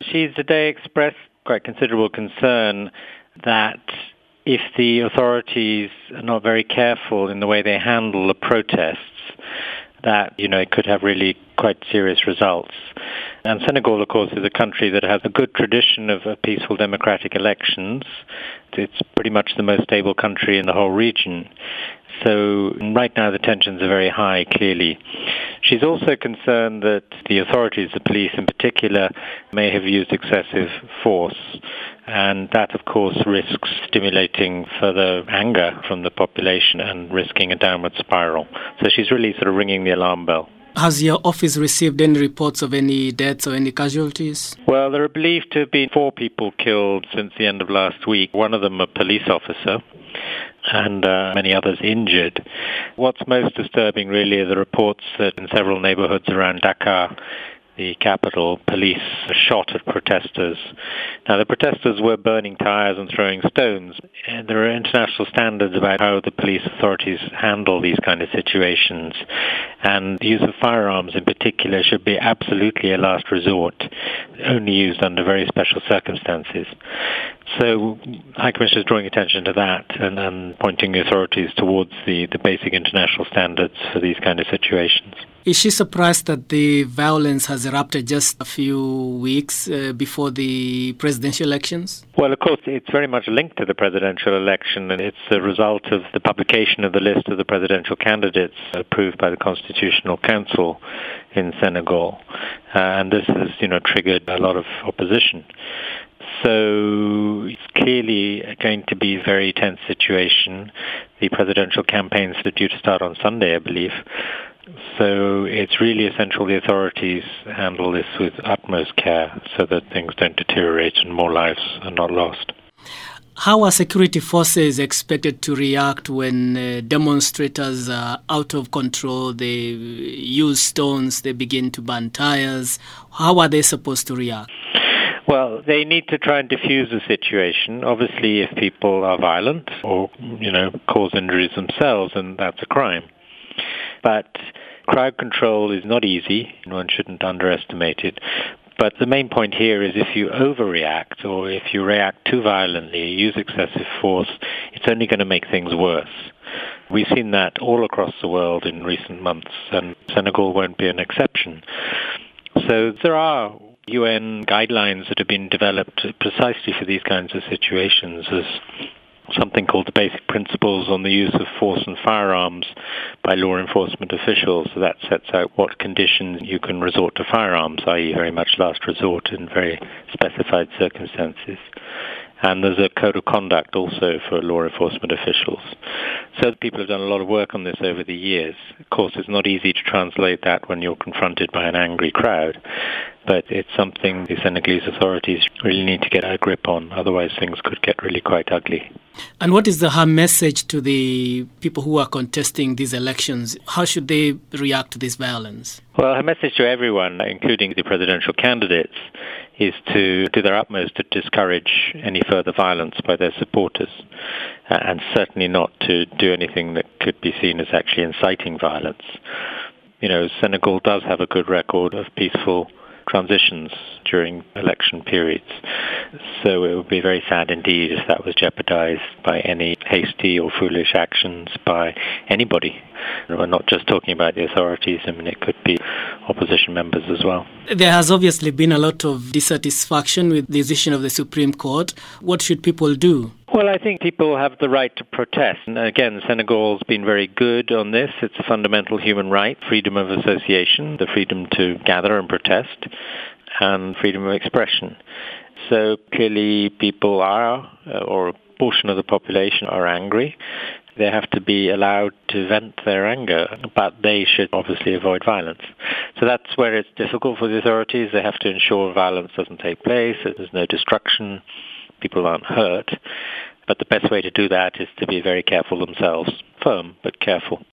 she today expressed quite considerable concern that if the authorities are not very careful in the way they handle the protests, that, it could have really quite serious results. And Senegal, of course, is a country that has a good tradition of peaceful democratic elections. It's pretty much the most stable country in the whole region. So right now the tensions are very high, clearly. She's also concerned that the authorities, the police in particular, may have used excessive force. And that, of course, risks stimulating further anger from the population and risking a downward spiral. So she's really sort of ringing the alarm bell. Has your office received any reports of any deaths or any casualties? Well, there are believed to have been 4 people killed since the end of last week, one of them a police officer, and many others injured. What's most disturbing really are the reports that in several neighborhoods around Dakar, the capital, police shot at protesters. Now, the protesters were burning tires and throwing stones. And there are international standards about how the police authorities handle these kind of situations. And the use of firearms in particular should be absolutely a last resort, only used under very special circumstances. So High Commissioner is drawing attention to that and pointing the authorities towards the basic international standards for these kind of situations. Is she surprised that the violence has erupted just a few weeks before the presidential elections? Well, of course, it's very much linked to the presidential election, and it's a result of the publication of the list of the presidential candidates approved by the Constitutional Council in Senegal. And this has, triggered a lot of opposition. So it's clearly going to be a very tense situation. The presidential campaigns are due to start on Sunday, I believe. So it's really essential the authorities handle this with utmost care so that things don't deteriorate and more lives are not lost. How are security forces expected to react when demonstrators are out of control? They use stones, they begin to burn tires. How are they supposed to react? Well, they need to try and diffuse the situation. Obviously, if people are violent or, cause injuries themselves, then that's a crime. But crowd control is not easy. One shouldn't underestimate it. But the main point here is if you overreact or if you react too violently, use excessive force, it's only going to make things worse. We've seen that all across the world in recent months, and Senegal won't be an exception. So there are UN guidelines that have been developed precisely for these kinds of situations. There's something called the Basic Principles on the Use of Force and Firearms by law enforcement officials. So that sets out what conditions you can resort to firearms, i.e. very much last resort in very specified circumstances. And there's a code of conduct also for law enforcement officials. So people have done a lot of work on this over the years. Of course, it's not easy to translate that when you're confronted by an angry crowd, but it's something the Senegalese authorities really need to get a grip on, otherwise things could get really quite ugly. And what is her message to the people who are contesting these elections? How should they react to this violence? Well, her message to everyone, including the presidential candidates, is to do their utmost to discourage any further violence by their supporters, and certainly not to do anything that could be seen as actually inciting violence. Senegal does have a good record of peaceful transitions during election periods. So it would be very sad indeed if that was jeopardized by any hasty or foolish actions by anybody. We're not just talking about the authorities. It could be opposition members as well. There has obviously been a lot of dissatisfaction with the decision of the Supreme Court. What should people do? Well, I think people have the right to protest. And again, Senegal's been very good on this. It's a fundamental human right, freedom of association, the freedom to gather and protest, and freedom of expression. So clearly people are, or a portion of the population are angry. They have to be allowed to vent their anger, but they should obviously avoid violence. So that's where it's difficult for the authorities. They have to ensure violence doesn't take place, that there's no destruction, people aren't hurt. But the best way to do that is to be very careful themselves. Firm, but careful.